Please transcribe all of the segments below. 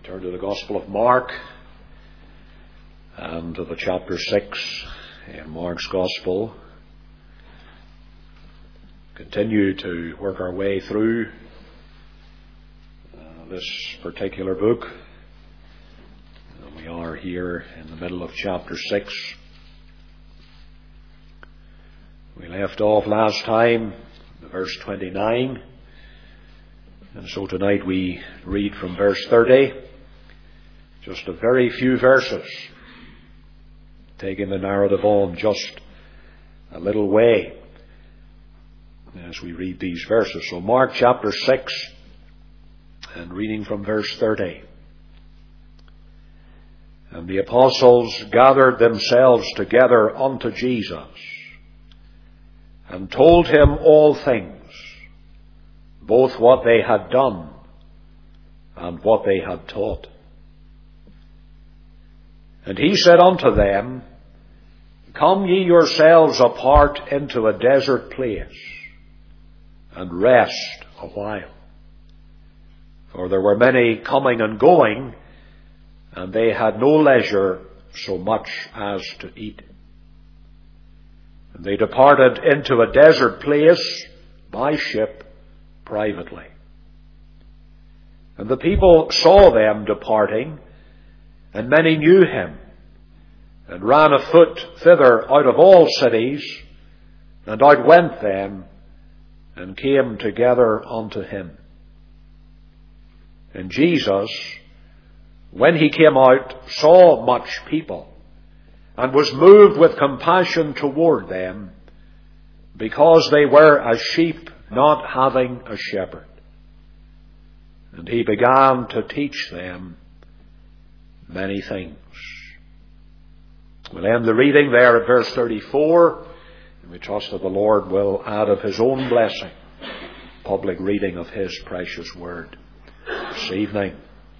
Turn to the Gospel of Mark and to the chapter 6 in Mark's Gospel. Continue to work our way through this particular book. We are here in the middle of chapter 6. We left off last time at verse 29. And so tonight we read from verse 30, just a very few verses, taking the narrative on just a little way as we read these verses. So Mark chapter 6 and reading from verse 30. And the apostles gathered themselves together unto Jesus and told him all things, both what they had done and what they had taught. And he said unto them, Come ye yourselves apart into a desert place, and rest a while. For there were many coming and going, and they had no leisure so much as to eat. And they departed into a desert place by ship, privately. And the people saw them departing, and many knew him, and ran afoot thither out of all cities, and outwent them, and came together unto him. And Jesus, when he came out, saw much people, and was moved with compassion toward them, because they were as sheep not having a shepherd. And he began to teach them many things. We'll end the reading there at verse 34, and we trust that the Lord will add of his own blessing, public reading of his precious word this evening.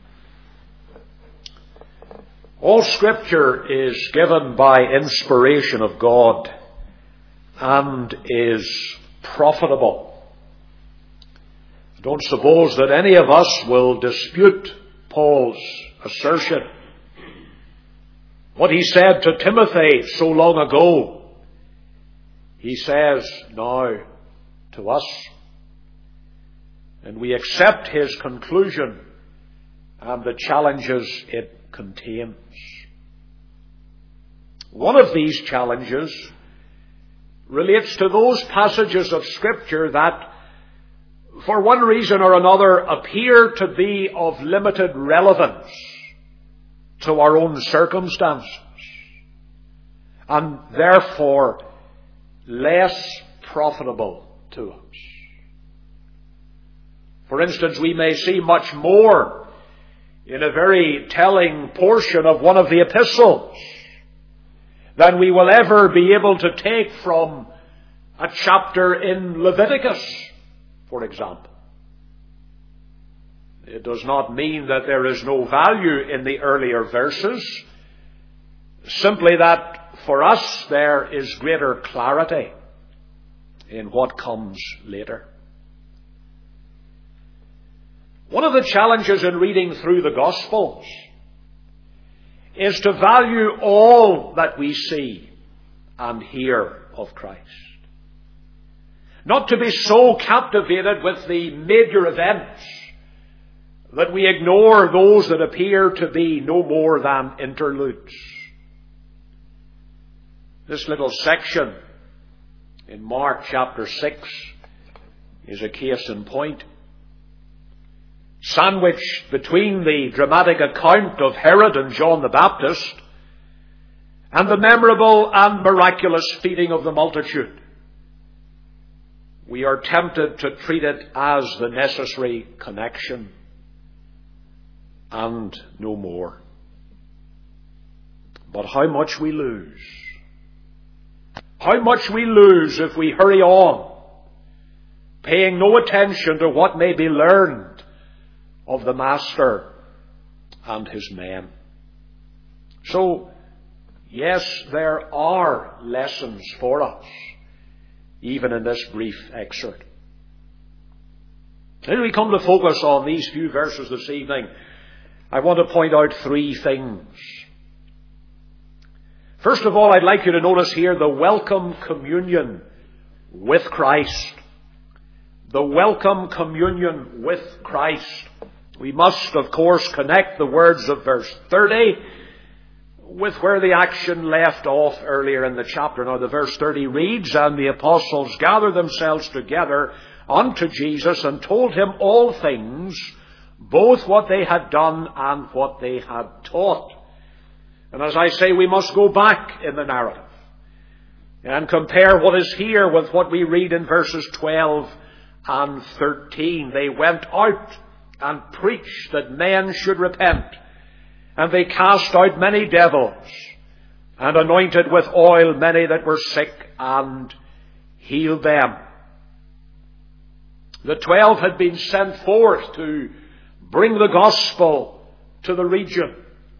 All Scripture is given by inspiration of God and is profitable. Don't suppose that any of us will dispute Paul's assertion. What he said to Timothy so long ago, he says now to us. And we accept his conclusion and the challenges it contains. One of these challenges relates to those passages of Scripture that, for one reason or another, appear to be of limited relevance to our own circumstances, and therefore less profitable to us. For instance, we may see much more in a very telling portion of one of the epistles than we will ever be able to take from a chapter in Leviticus, for example. It does not mean that there is no value in the earlier verses, simply that for us there is greater clarity in what comes later. One of the challenges in reading through the Gospels is to value all that we see and hear of Christ. Not to be so captivated with the major events that we ignore those that appear to be no more than interludes. This little section in Mark chapter 6 is a case in point. Sandwiched between the dramatic account of Herod and John the Baptist and the memorable and miraculous feeding of the multitude, we are tempted to treat it as the necessary connection and no more. But how much we lose. How much we lose if we hurry on, paying no attention to what may be learned of the Master and his men. So, yes, there are lessons for us, even in this brief excerpt. Then we come to focus on these few verses this evening I want to point out three things. First of all, I'd like you to notice here the welcome communion with Christ. The welcome communion with Christ. We must, of course, connect the words of verse 30 with where the action left off earlier in the chapter. Now, the verse 30 reads, "And the apostles gathered themselves together unto Jesus and told him all things, both what they had done and what they had taught." And as I say, we must go back in the narrative and compare what is here with what we read in verses 12 and 13. They went out and preached that men should repent, and they cast out many devils, and anointed with oil many that were sick, and healed them. The 12 had been sent forth to bring the gospel to the region.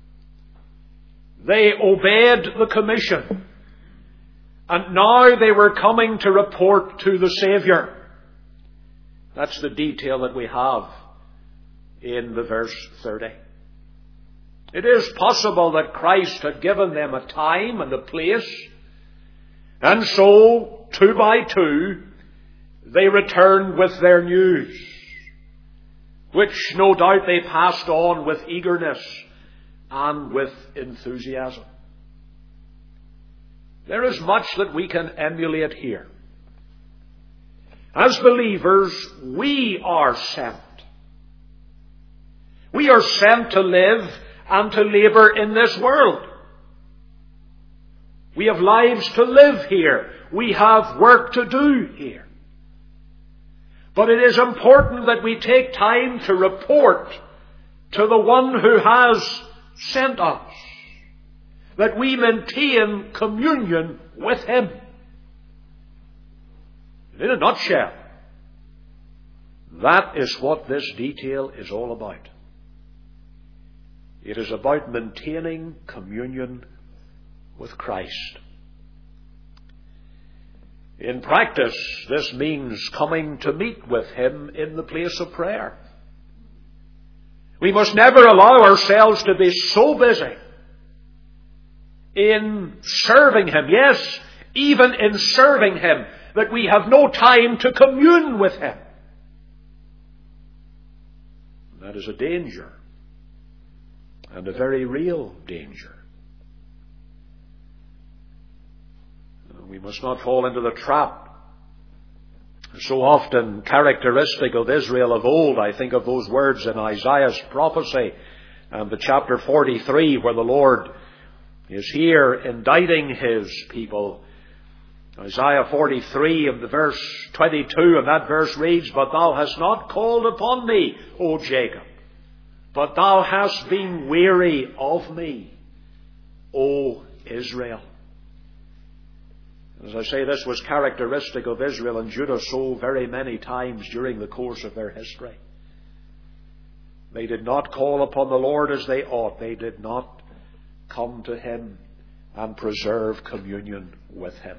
They obeyed the commission, and now they were coming to report to the Saviour. That's the detail that we have in the verse 30. It is possible that Christ had given them a time and a place, and so, two by two, they returned with their news, which no doubt they passed on with eagerness and with enthusiasm. There is much that we can emulate here. As believers, we are sent. We are sent to live and to labour in this world. We have lives to live here. We have work to do here. But it is important that we take time to report to the one who has sent us, that we maintain communion with him. In a nutshell, that is what this detail is all about. It is about maintaining communion with Christ. In practice, this means coming to meet with him in the place of prayer. We must never allow ourselves to be so busy in serving him, yes, even in serving him, that we have no time to commune with him. That is a danger, and a very real danger. We must not fall into the trap so often characteristic of Israel of old. I think of those words in Isaiah's prophecy and the chapter 43 where the Lord is here indicting his people. Isaiah 43 and the verse 22, and that verse reads, "But thou hast not called upon me, O Jacob, but thou hast been weary of me, O Israel." As I say, this was characteristic of Israel and Judah so very many times during the course of their history. They did not call upon the Lord as they ought. They did not come to him and preserve communion with him.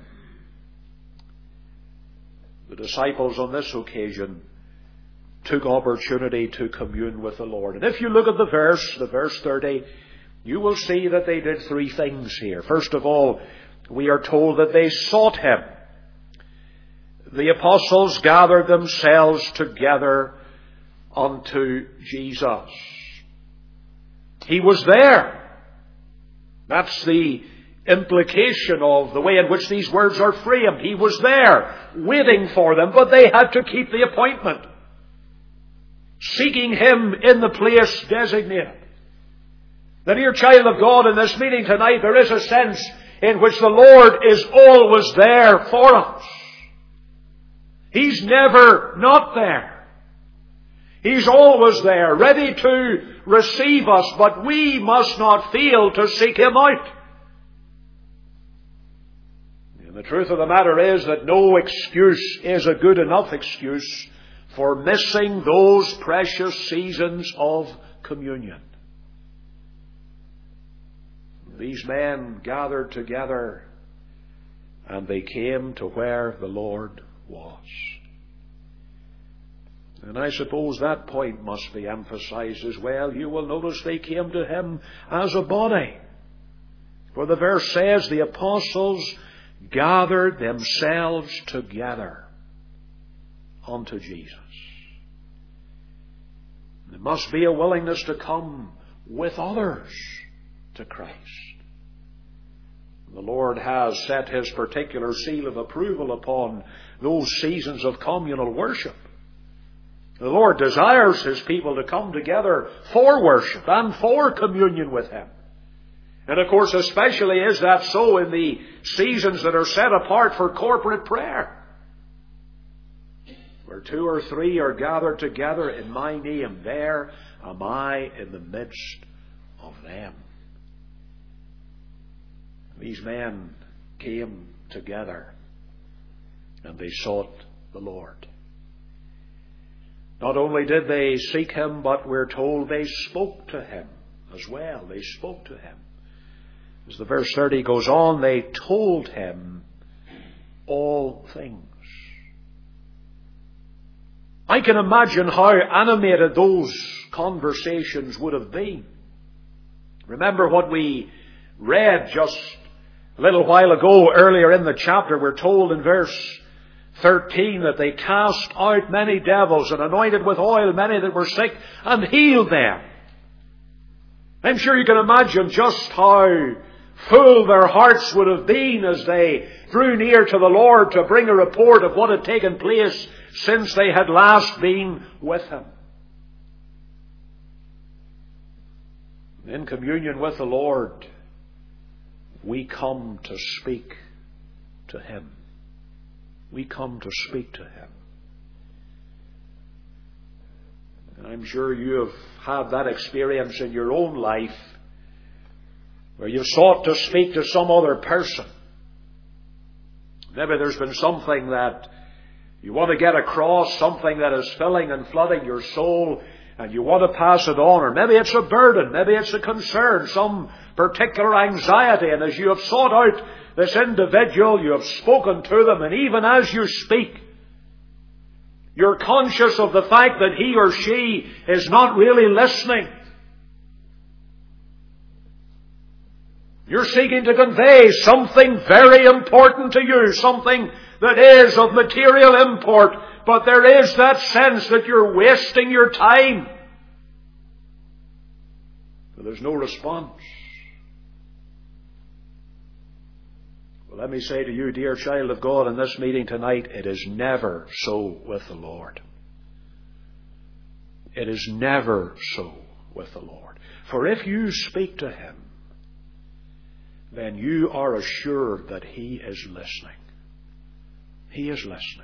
The disciples on this occasion took opportunity to commune with the Lord. And if you look at the verse 30, you will see that they did three things here. First of all, we are told that they sought him. The apostles gathered themselves together unto Jesus. He was there. That's the implication of the way in which these words are framed. He was there, waiting for them, but they had to keep the appointment, seeking him in the place designated. Now, dear child of God, in this meeting tonight, there is a sense in which the Lord is always there for us. He's never not there. He's always there, ready to receive us, but we must not fail to seek him out. And the truth of the matter is that no excuse is a good enough excuse for missing those precious seasons of communion. These men gathered together and they came to where the Lord was. And I suppose that point must be emphasized as well. You will notice they came to him as a body. For the verse says the apostles gathered themselves together unto Jesus. There must be a willingness to come with others to Christ. The Lord has set His particular seal of approval upon those seasons of communal worship. The Lord desires His people to come together for worship and for communion with Him. And of course, especially is that so in the seasons that are set apart for corporate prayer. Where 2 or 3 are gathered together in my name, there am I in the midst of them. These men came together and they sought the Lord. Not only did they seek Him, but we're told they spoke to Him as well. They spoke to Him. As the verse 30 goes on, they told Him all things. I can imagine how animated those conversations would have been. Remember what we read just a little while ago, earlier in the chapter. We're told in verse 13 that they cast out many devils and anointed with oil many that were sick and healed them. I'm sure you can imagine just how full their hearts would have been as they drew near to the Lord to bring a report of what had taken place since they had last been with Him. In communion with the Lord, we come to speak to Him. We come to speak to Him. And I'm sure you have had that experience in your own life where you've sought to speak to some other person. Maybe there's been something that you want to get across, something that is filling and flooding your soul, and you want to pass it on. Or maybe it's a burden, maybe it's a concern, some particular anxiety. And as you have sought out this individual, you have spoken to them, and even as you speak, you're conscious of the fact that he or she is not really listening. You're seeking to convey something very important to you, something that is of material import, but there is that sense that you're wasting your time. There's no response. Well, let me say to you, dear child of God, in this meeting tonight, it is never so with the Lord. It is never so with the Lord. For if you speak to Him, then you are assured that He is listening. He is listening.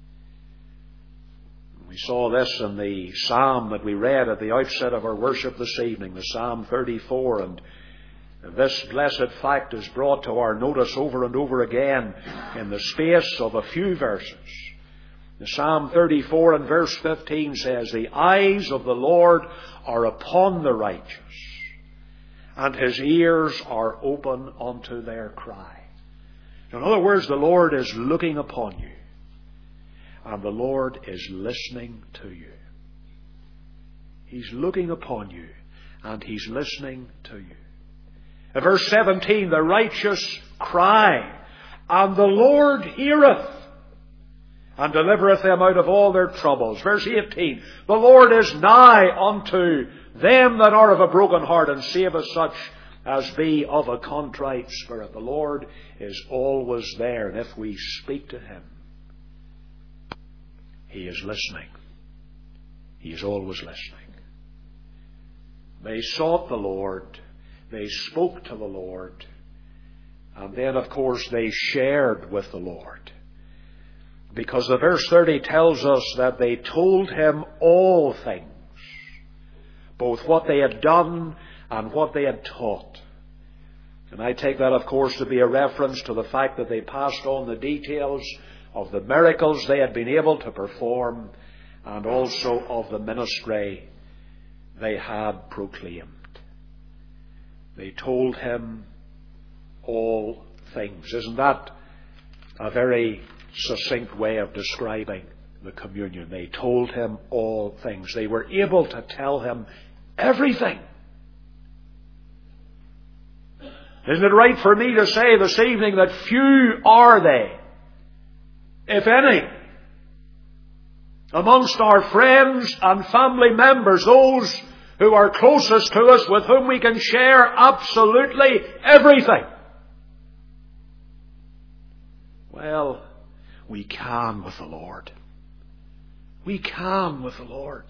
We saw this in the psalm that we read at the outset of our worship this evening, the Psalm 34, and this blessed fact is brought to our notice over and over again in the space of a few verses. The Psalm 34 and verse 15 says, "The eyes of the Lord are upon the righteous, and His ears are open unto their cry." In other words, the Lord is looking upon you, and the Lord is listening to you. He's looking upon you, and He's listening to you. In verse 17, "The righteous cry, and the Lord heareth, and delivereth them out of all their troubles." Verse 18, "The Lord is nigh unto them that are of a broken heart, and saveth such as be of a contrite spirit." The Lord is always there, and if we speak to Him, He is listening. He is always listening. They sought the Lord, they spoke to the Lord, and then of course they shared with the Lord. Because the verse 30 tells us that they told Him all things, both what they had done and what they had taught. And I take that, of course, to be a reference to the fact that they passed on the details of the miracles they had been able to perform, and also of the ministry they had proclaimed. They told Him all things. Isn't that a very succinct way of describing the communion. They told him all things. They were able to tell him everything. Isn't it right for me to say this evening that few are they, if any, amongst our friends and family members, those who are closest to us, with whom we can share absolutely everything? Well, we can with the Lord. We can with the Lord.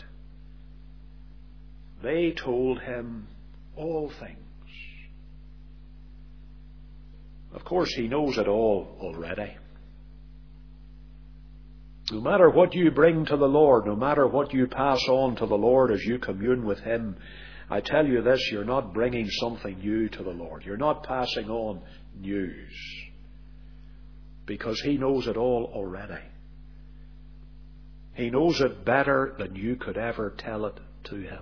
They told him all things. Of course, he knows it all already. No matter what you bring to the Lord, no matter what you pass on to the Lord as you commune with him, I tell you this, you're not bringing something new to the Lord. You're not passing on news. Because he knows it all already. He knows it better than you could ever tell it to him.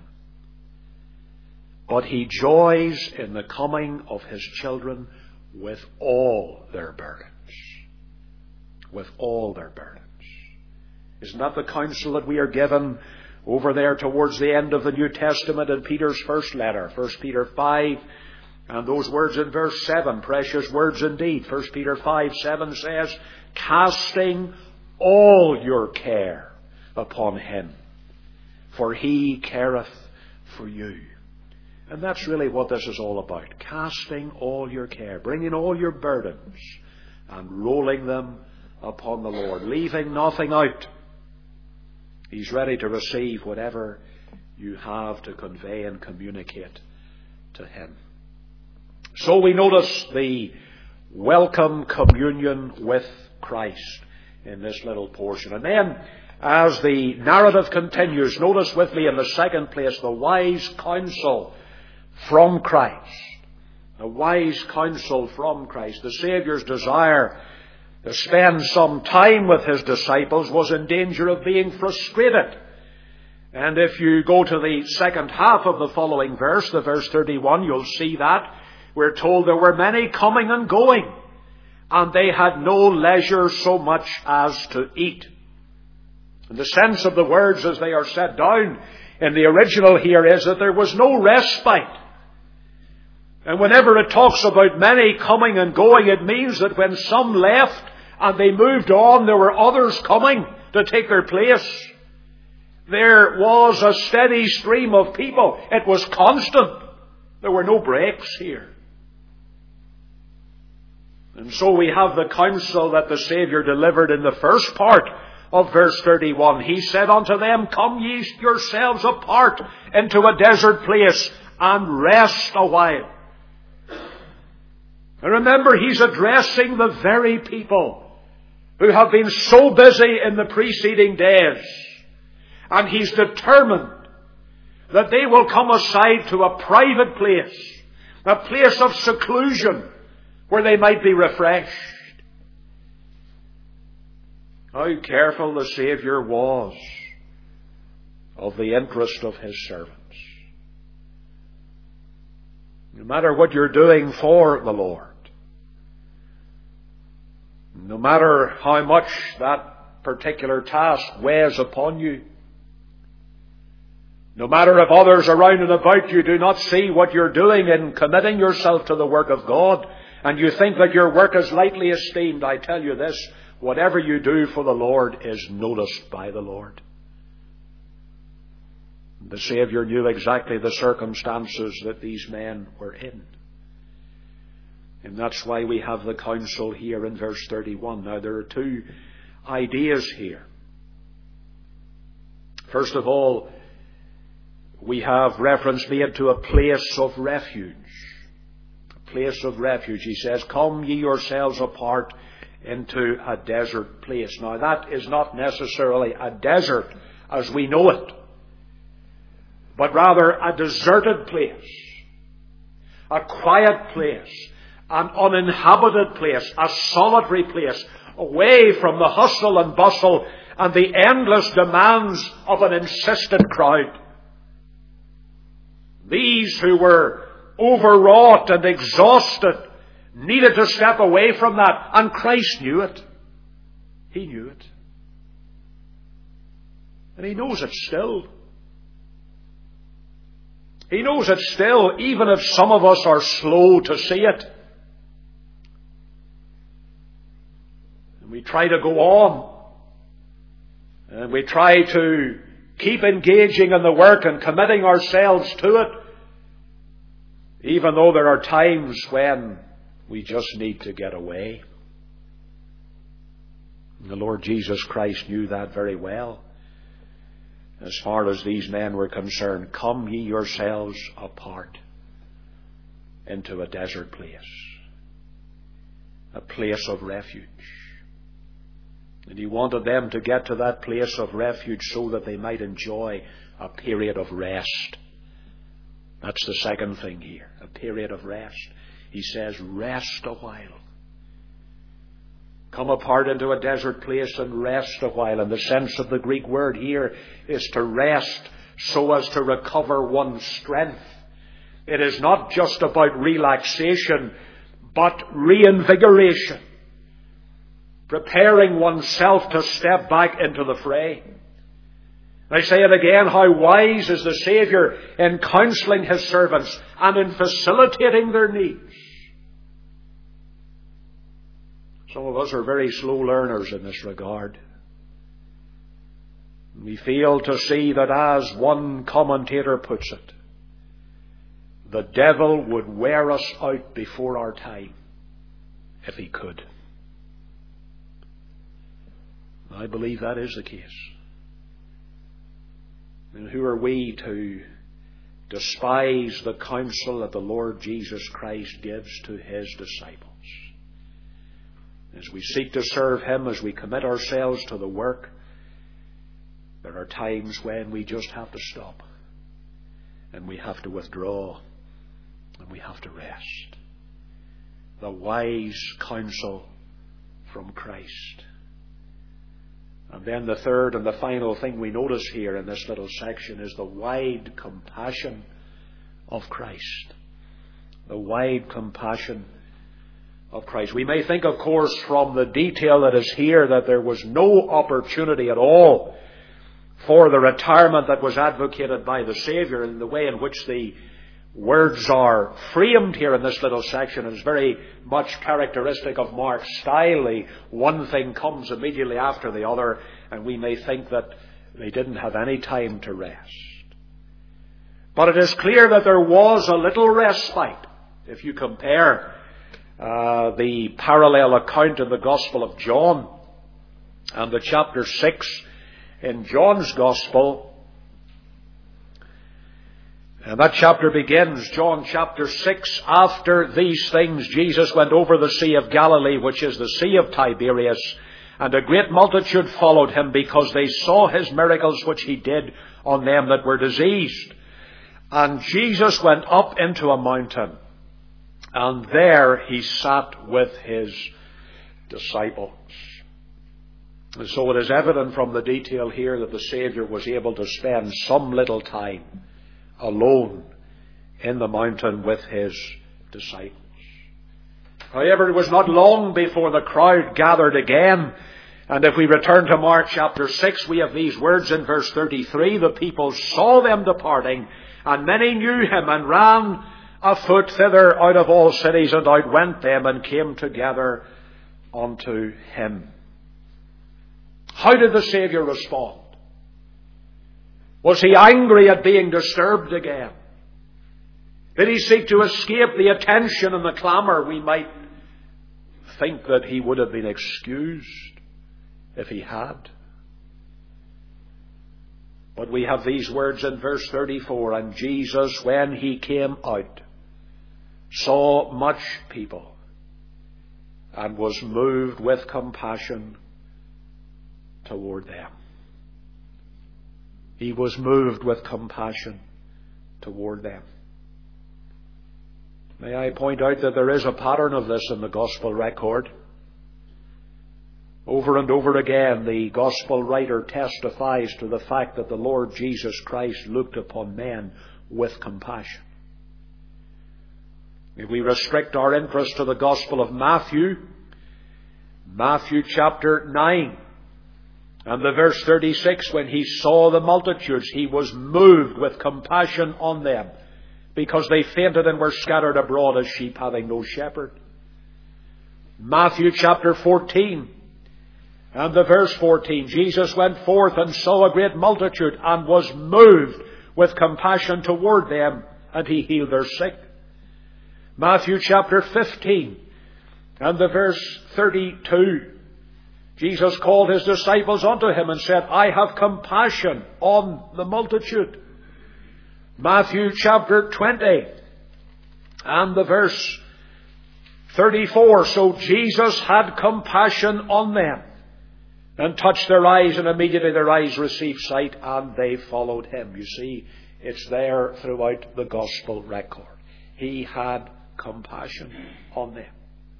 But he joys in the coming of his children with all their burdens. With all their burdens. Isn't that the counsel that we are given over there towards the end of the New Testament in Peter's first letter, 1 Peter 5, and those words in verse 7, precious words indeed. 1 Peter 5:7 says, casting all your care upon him, for he careth for you. And that's really what this is all about. Casting all your care, bringing all your burdens and rolling them upon the Lord, leaving nothing out. He's ready to receive whatever you have to convey and communicate to him. So we notice the welcome communion with Christ in this little portion. And then, as the narrative continues, notice with me in the second place the wise counsel from Christ. A wise counsel from Christ. The Saviour's desire to spend some time with his disciples was in danger of being frustrated. And if you go to the second half of the following verse, the verse 31, you'll see that. We're told there were many coming and going, and they had no leisure so much as to eat. And the sense of the words as they are set down in the original here is that there was no respite. And whenever it talks about many coming and going, it means that when some left and they moved on, there were others coming to take their place. There was a steady stream of people. It was constant. There were no breaks here. And so we have the counsel that the Saviour delivered in the first part of verse 31. He said unto them, come ye yourselves apart into a desert place and rest a while. And remember, he's addressing the very people who have been so busy in the preceding days. And he's determined that they will come aside to a private place, a place of seclusion, where they might be refreshed. How careful the Saviour was of the interest of his servants. No matter what you're doing for the Lord, no matter how much that particular task weighs upon you, no matter if others around and about you do not see what you're doing in committing yourself to the work of God, and you think that your work is lightly esteemed, I tell you this, whatever you do for the Lord is noticed by the Lord. The Saviour knew exactly the circumstances that these men were in. And that's why we have the counsel here in verse 31. Now there are two ideas here. First of all, we have reference made to a place of refuge. A place of refuge. He says, come ye yourselves apart into a desert place. Now that is not necessarily a desert as we know it, but rather a deserted place, a quiet place, an uninhabited place, a solitary place, away from the hustle and bustle and the endless demands of an insistent crowd. These who were overwrought and exhausted needed to step away from that, and Christ knew it. He knew it. And he knows it still. He knows it still, even if some of us are slow to see it. And we try to go on. And we try to keep engaging in the work and committing ourselves to it, even though there are times when we just need to get away. And the Lord Jesus Christ knew that very well. As far as these men were concerned, come ye yourselves apart into a desert place, a place of refuge. And he wanted them to get to that place of refuge so that they might enjoy a period of rest. That's the second thing here, a period of rest. He says, rest a while. Come apart into a desert place and rest a while. And the sense of the Greek word here is to rest so as to recover one's strength. It is not just about relaxation, but reinvigoration. Preparing oneself to step back into the fray. I say it again, how wise is the Saviour in counselling His servants and in facilitating their needs. Some of us are very slow learners in this regard. We fail to see that, as one commentator puts it, the devil would wear us out before our time if he could. I believe that is the case. And who are we to despise the counsel that the Lord Jesus Christ gives to His disciples? As we seek to serve Him, as we commit ourselves to the work, there are times when we just have to stop. And we have to withdraw. And we have to rest. The wise counsel from Christ. And then the third and the final thing we notice here in this little section is the wide compassion of Christ. The wide compassion of Christ. We may think, of course, from the detail that is here, that there was no opportunity at all for the retirement that was advocated by the Saviour, and the way in which the words are framed here in this little section is very much characteristic of Mark's style. The one thing comes immediately after the other, and we may think that they didn't have any time to rest. But it is clear that there was a little respite. If you compare the parallel account in the Gospel of John and the chapter 6 in John's Gospel, and that chapter begins, John chapter 6, after these things Jesus went over the Sea of Galilee, which is the Sea of Tiberias, and a great multitude followed him, because they saw his miracles which he did on them that were diseased. And Jesus went up into a mountain, and there he sat with his disciples. And so it is evident from the detail here that the Saviour was able to spend some little time alone in the mountain with his disciples. However, it was not long before the crowd gathered again. And if we return to Mark chapter 6, we have these words in verse 33. The people saw them departing, and many knew him, and ran afoot thither out of all cities, and outwent them, and came together unto him. How did the Saviour respond? Was he angry at being disturbed again? Did he seek to escape the attention and the clamour? We might think that he would have been excused if he had. But we have these words in verse 34, and Jesus, when he came out, saw much people, and was moved with compassion toward them. He was moved with compassion toward them. May I point out that there is a pattern of this in the Gospel record. Over and over again, the Gospel writer testifies to the fact that the Lord Jesus Christ looked upon men with compassion. If we restrict our interest to the Gospel of Matthew, Matthew chapter 9, And the verse 36, when he saw the multitudes, he was moved with compassion on them, because they fainted and were scattered abroad as sheep having no shepherd. Matthew chapter 14 and the verse 14, Jesus went forth and saw a great multitude and was moved with compassion toward them, and he healed their sick. Matthew chapter 15 and the verse 32, Jesus called his disciples unto him and said, I have compassion on the multitude. Matthew chapter 20 and the verse 34, so Jesus had compassion on them and touched their eyes, and immediately their eyes received sight, and they followed him. You see, it's there throughout the gospel record. He had compassion on them.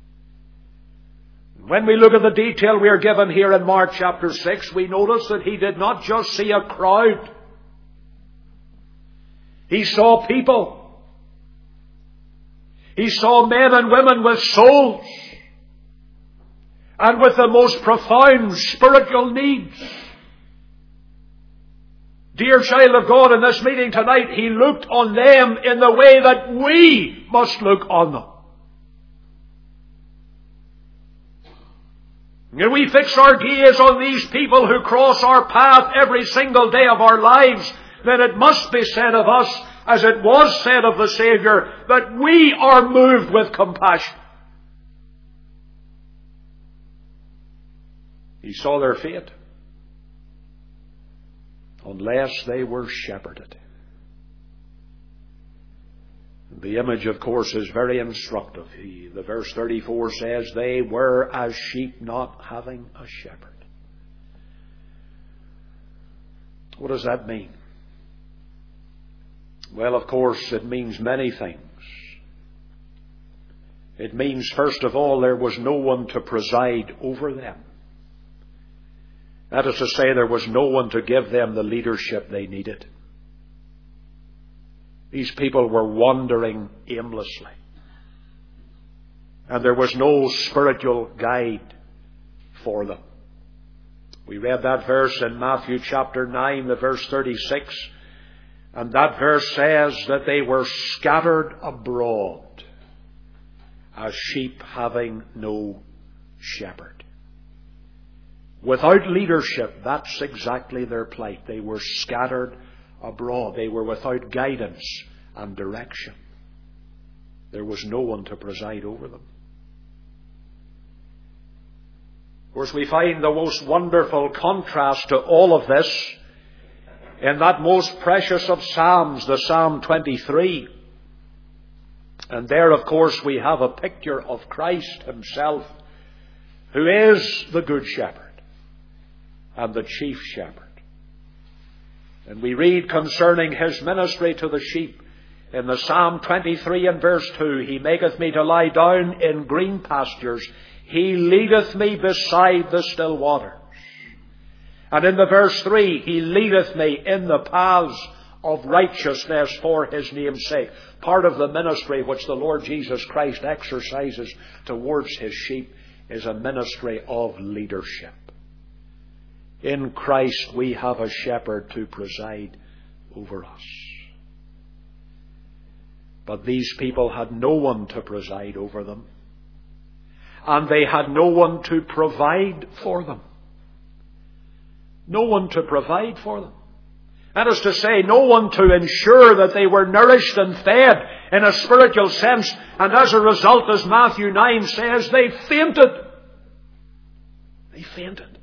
When we look at the detail we are given here in Mark chapter 6, we notice that he did not just see a crowd. He saw people. He saw men and women with souls and with the most profound spiritual needs. Dear child of God, in this meeting tonight, he looked on them in the way that we must look on them. And we fix our gaze on these people who cross our path every single day of our lives, then it must be said of us, as it was said of the Saviour, that we are moved with compassion. He saw their fate, unless they were shepherded. The image, of course, is very instructive. The verse 34 says, they were as sheep not having a shepherd. What does that mean? Well, of course, it means many things. It means, first of all, there was no one to preside over them. That is to say, there was no one to give them the leadership they needed. These people were wandering aimlessly. And there was no spiritual guide for them. We read that verse in Matthew chapter 9, the verse 36. And that verse says that they were scattered abroad as sheep having no shepherd. Without leadership, that's exactly their plight. They were scattered abroad. They were without guidance and direction. There was no one to preside over them. Of course, we find the most wonderful contrast to all of this in that most precious of Psalms, the Psalm 23. And there, of course, we have a picture of Christ himself, who is the Good Shepherd and the Chief Shepherd. And we read concerning his ministry to the sheep in the Psalm 23 and verse 2, he maketh me to lie down in green pastures. He leadeth me beside the still waters. And in the verse 3, he leadeth me in the paths of righteousness for his name's sake. Part of the ministry which the Lord Jesus Christ exercises towards his sheep is a ministry of leadership. In Christ we have a shepherd to preside over us. But these people had no one to preside over them. And they had no one to provide for them. No one to provide for them. That is to say, no one to ensure that they were nourished and fed in a spiritual sense. And as a result, as Matthew 9 says, they fainted. They fainted.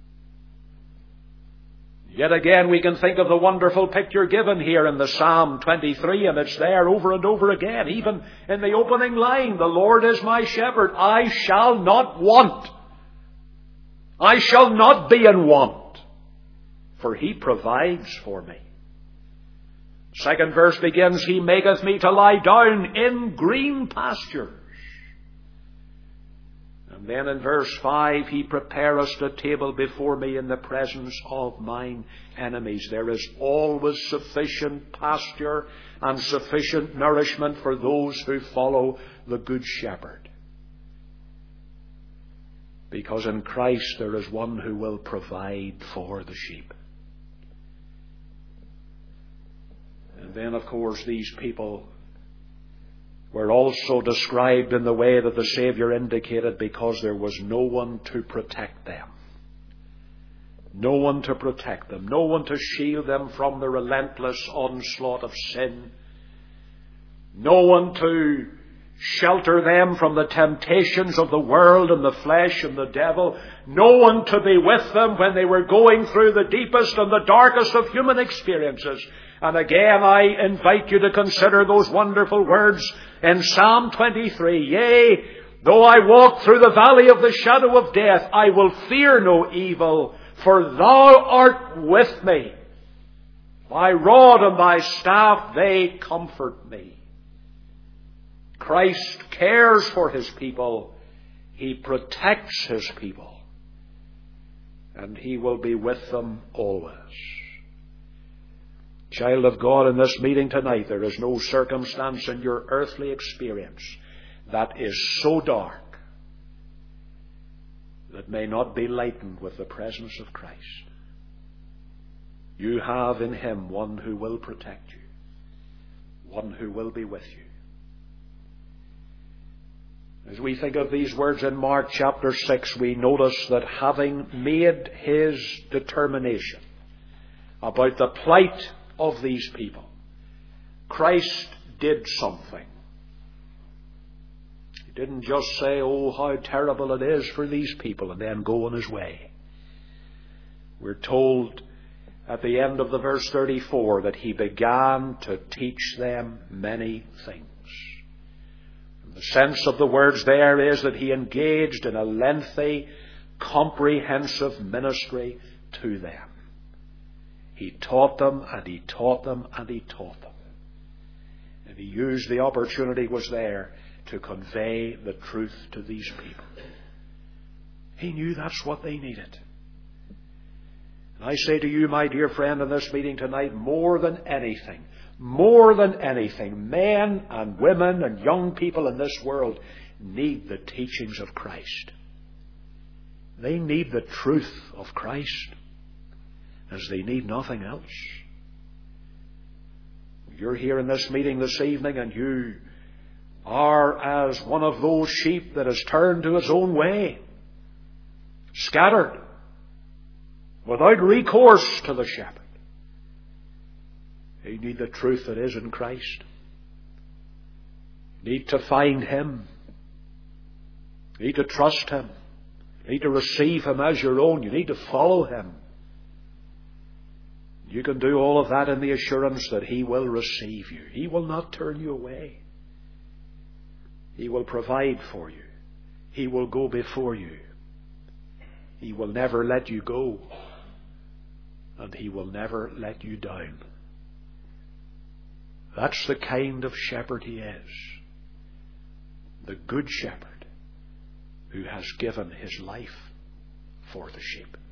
Yet again, we can think of the wonderful picture given here in the Psalm 23, and it's there over and over again. Even in the opening line, the Lord is my shepherd, I shall not want. I shall not be in want, for he provides for me. Second verse begins, he maketh me to lie down in green pastures. And then in verse 5, he prepareth a table before me in the presence of mine enemies. There is always sufficient pasture and sufficient nourishment for those who follow the Good Shepherd. Because in Christ there is one who will provide for the sheep. And then, of course, these people were also described in the way that the Saviour indicated, because there was no one to protect them. No one to protect them. No one to shield them from the relentless onslaught of sin. No one to shelter them from the temptations of the world and the flesh and the devil. No one to be with them when they were going through the deepest and the darkest of human experiences. And again, I invite you to consider those wonderful words in Psalm 23. Yea, though I walk through the valley of the shadow of death, I will fear no evil, for thou art with me. Thy rod and thy staff, they comfort me. Christ cares for his people. He protects his people. And he will be with them always. Child of God, in this meeting tonight, there is no circumstance in your earthly experience that is so dark that may not be lightened with the presence of Christ. You have in him one who will protect you, one who will be with you. As we think of these words in Mark chapter 6, we notice that having made his determination about the plight of these people, Christ did something. He didn't just say, oh, how terrible it is for these people, and then go on his way. We're told at the end of the verse 34 that he began to teach them many things. And the sense of the words there is that he engaged in a lengthy, comprehensive ministry to them. He taught them, and he taught them, and he taught them. And he used the opportunity was there to convey the truth to these people. He knew that's what they needed. And I say to you, my dear friend, in this meeting tonight, more than anything, men and women and young people in this world need the teachings of Christ. They need the truth of Christ, as they need nothing else. You're here in this meeting this evening, and you are as one of those sheep that has turned to his own way, scattered, without recourse to the shepherd. You need the truth that is in Christ. You need to find him. You need to trust him. You need to receive him as your own. You need to follow him. You can do all of that in the assurance that he will receive you. He will not turn you away. He will provide for you. He will go before you. He will never let you go. And he will never let you down. That's the kind of shepherd he is. The good shepherd who has given his life for the sheep.